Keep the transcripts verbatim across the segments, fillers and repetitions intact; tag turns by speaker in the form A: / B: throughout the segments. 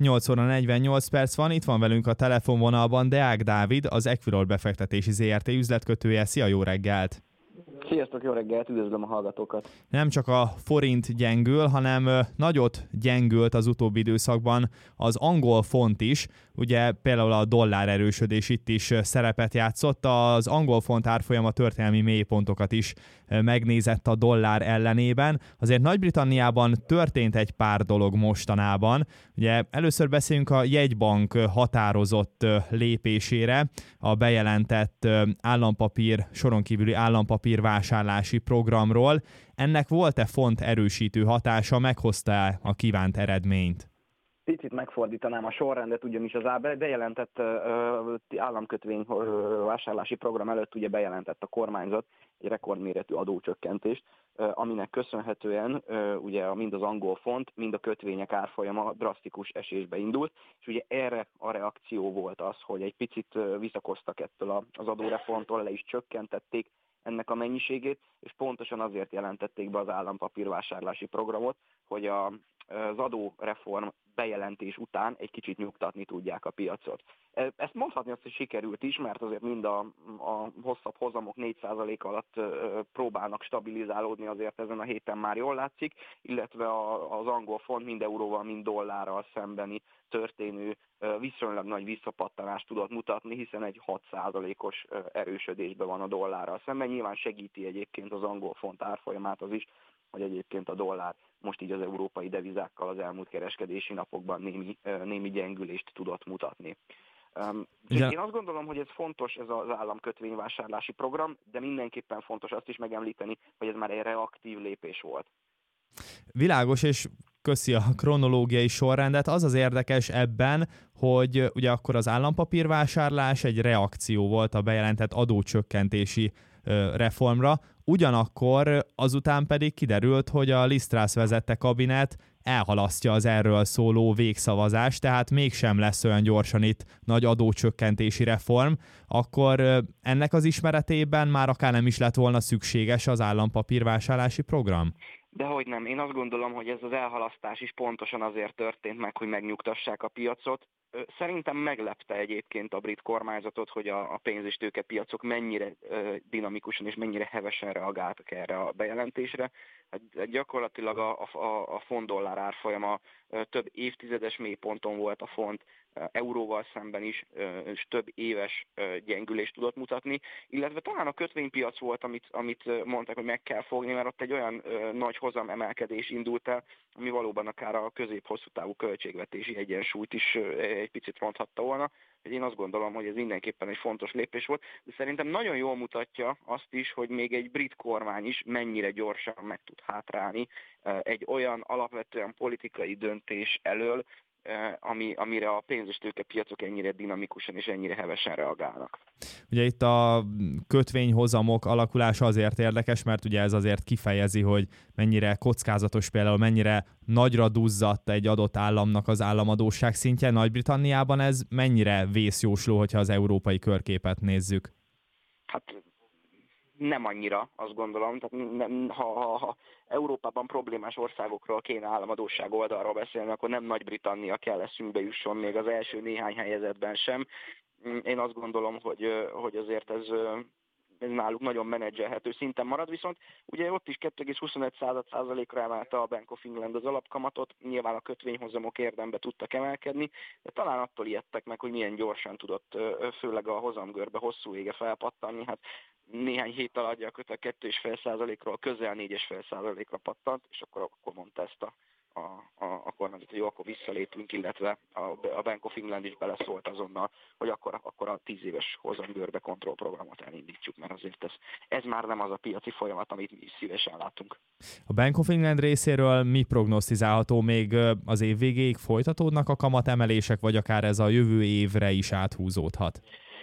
A: nyolc óra negyvennyolc perc van, itt van velünk a telefonvonalban Deák Dávid, az Equilor befektetési zé er té üzletkötője. Szia, jó reggelt!
B: Sziasztok, jó reggelt, üdvözlöm a hallgatókat!
A: Nem csak a forint gyengül, hanem nagyot gyengült az utóbbi időszakban az angol font is. Ugye például a dollár erősödés itt is szerepet játszott. Az angol font árfolyama történelmi mélypontokat is megnézett a dollár ellenében. Azért Nagy-Britanniában történt egy pár dolog mostanában. Ugye először beszélünk a jegybank határozott lépésére, a bejelentett állampapír, soron kívüli állampapír vásárlási programról. Ennek volt-e font erősítő hatása, meghozta a kívánt eredményt?
B: Picit megfordítanám a sorrendet, ugyanis az bejelentett államkötvény vásárlási program előtt ugye bejelentett a kormányzat egy rekordméretű adócsökkentést, aminek köszönhetően ugye mind az angol font, mind a kötvények árfolyama drasztikus esésbe indult, és ugye erre a reakció volt az, hogy egy picit visszakoztak ettől az adóreformtól, le is csökkentették ennek a mennyiségét, és pontosan azért jelentették be az állampapírvásárlási programot, hogy a, az adóreform bejelentés után egy kicsit nyugtatni tudják a piacot. Ezt mondhatni azt, hogy sikerült is, mert azért mind a, a hosszabb hozamok négy százalék alatt próbálnak stabilizálódni, azért ezen a héten már jól látszik, illetve az angol font mind euróval, mind dollárral szembeni történő viszonylag nagy visszapattanást tudott mutatni, hiszen egy hat százalékos erősödésben van a dollárral szemben. Nyilván segíti egyébként az angol font árfolyamát az is, hogy egyébként a dollár most így az európai devizákkal az elmúlt kereskedési napokban némi, némi gyengülést tudott mutatni. Um, én azt gondolom, hogy ez fontos, ez az államkötvényvásárlási program, de mindenképpen fontos azt is megemlíteni, hogy ez már egy reaktív lépés volt.
A: Világos, és köszi a kronológiai sorrendet. Az az érdekes ebben, hogy ugye akkor az állampapírvásárlás egy reakció volt a bejelentett adócsökkentési reformra, ugyanakkor azután pedig kiderült, hogy a Liz Truss vezette kabinet elhalasztja az erről szóló végszavazást, tehát mégsem lesz olyan gyorsan itt nagy adócsökkentési reform, akkor ennek az ismeretében már akár nem is lett volna szükséges az állampapírvásárlási program?
B: Dehogy nem. Én azt gondolom, hogy ez az elhalasztás is pontosan azért történt meg, hogy megnyugtassák a piacot. Szerintem meglepte egyébként a brit kormányzatot, hogy a pénz- és tőkepiacok mennyire dinamikusan és mennyire hevesen reagáltak erre a bejelentésre. Hát gyakorlatilag a, a, a font dollár árfolyama több évtizedes mélyponton volt a font, euróval szemben is, és több éves gyengülést tudott mutatni, illetve talán a kötvénypiac volt, amit, amit mondták, hogy meg kell fogni, mert ott egy olyan nagy hozam emelkedés indult el, ami valóban akár a közép-hosszú távú költségvetési egyensúlyt is egy picit ronthatta volna. Én azt gondolom, hogy ez mindenképpen egy fontos lépés volt, de szerintem nagyon jól mutatja azt is, hogy még egy brit kormány is mennyire gyorsan meg tud hátrálni egy olyan alapvetően politikai döntés elől, ami, amire a pénz- és tőkepiacok ennyire dinamikusan és ennyire hevesen reagálnak.
A: Ugye itt a kötvényhozamok alakulása azért érdekes, mert ugye ez azért kifejezi, hogy mennyire kockázatos, például mennyire nagyra duzzadt egy adott államnak az államadósság szintje. Nagy-Britanniában ez mennyire vészjósló, hogyha az európai körképet nézzük?
B: Hát nem annyira, azt gondolom. Tehát nem, ha, ha, ha Európában problémás országokról kéne államadósság oldalról beszélni, akkor nem Nagy-Britannia kell eszünkbe jusson még az első néhány helyezetben sem. Én azt gondolom, hogy, hogy azért ez, ez náluk nagyon menedzselhető szinten marad, viszont ugye ott is kettő egész huszonegy százalékra emelte a Bank of England az alapkamatot, nyilván a kötvényhozamok érdembe tudtak emelkedni, de talán attól ijedtek meg, hogy milyen gyorsan tudott főleg a hozamgörbe hosszú vége felpattanni. Hát néhány hét alatt gyakorlatilag kettő egész öt százalékról közel négy egész öt százalékra pattant, és akkor, akkor mondta ezt a, a, a, a kormányzat, hogy jó, akkor visszalépünk, illetve a, a Bank of England is beleszólt azonnal, hogy akkor, akkor a tíz éves hozamgörbe kontrollprogramot elindítsuk, mert azért ez, ez már nem az a piaci folyamat, amit mi is szívesen látunk.
A: A Bank of England részéről mi prognosztizálható? Még az év végéig folytatódnak a kamatemelések, vagy akár ez a jövő évre is áthúzódhat?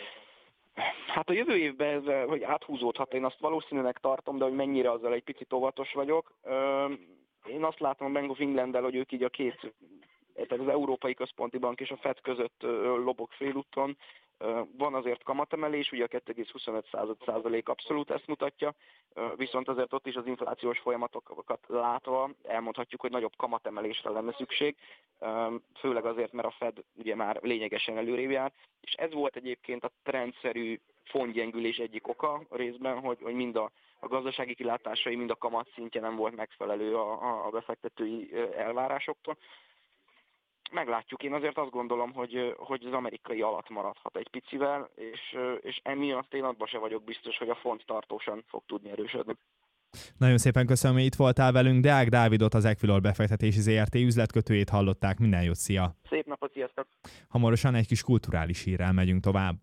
B: Hát a jövő évben ez, hogy áthúzódhat, én azt valószínűleg tartom, de hogy mennyire, azzal egy picit óvatos vagyok. Én azt látom a Bank of England-del, hogy ők így a két tehát az Európai Központi Bank és a Fed között lobog félúton. Van azért kamatemelés, ugye a kettő egész huszonöt százalék abszolút ezt mutatja, viszont azért ott is az inflációs folyamatokat látva elmondhatjuk, hogy nagyobb kamatemelésre lenne szükség, főleg azért, mert a Fed ugye már lényegesen előrébb jár, és ez volt egyébként a trendszerű fontgyengülés egyik oka részben, hogy, hogy mind a, a gazdasági kilátásai, mind a kamat szintje nem volt megfelelő a, a befektetői elvárásoktól. Meglátjuk, én azért azt gondolom, hogy, hogy az amerikai alatt maradhat egy picivel, és, és emiatt én abban se vagyok biztos, hogy a font tartósan fog tudni erősödni.
A: Nagyon szépen köszönöm, hogy itt voltál velünk. Deák Dávidot, az Equilor befektetési zé er té üzletkötőjét hallották. Minden jót, szia!
B: Szép napot, sziasztok!
A: Hamarosan egy kis kulturális hírrel megyünk tovább.